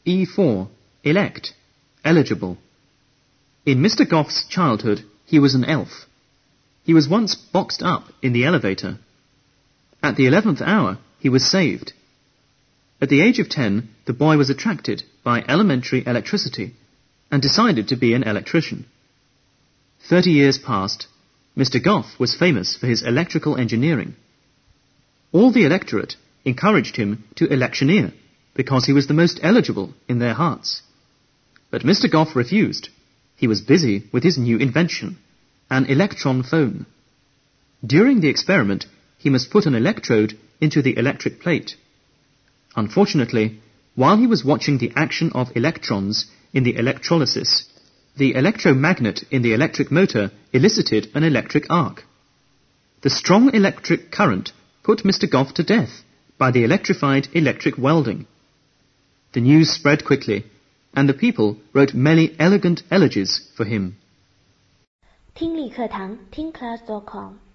E4. Elect. Eligible. In Mr. Goff's childhood, he was an elf. He was once boxed up in the elevator. At the 11th hour, he was saved. At the age of 10, the boy was attracted by elementary electricity and decided to be an electrician. 30 years passed. Mr. Goff was famous for his electrical engineering. All the electorate encouraged him to electioneer because he was the most eligible in their hearts. But Mr. Goff refused. He was busy with his new invention, an electron phone. During the experiment, he must put an electrode into the electric plate. Unfortunately, while he was watching the action of electrons in the electrolysis, the electromagnet in the electric motor elicited an electric arc. The strong electric current put Mr. Goff to death by the electrified electric welding. The news spread quickly, and the people wrote many elegant elegies for him. 听力课堂听class.com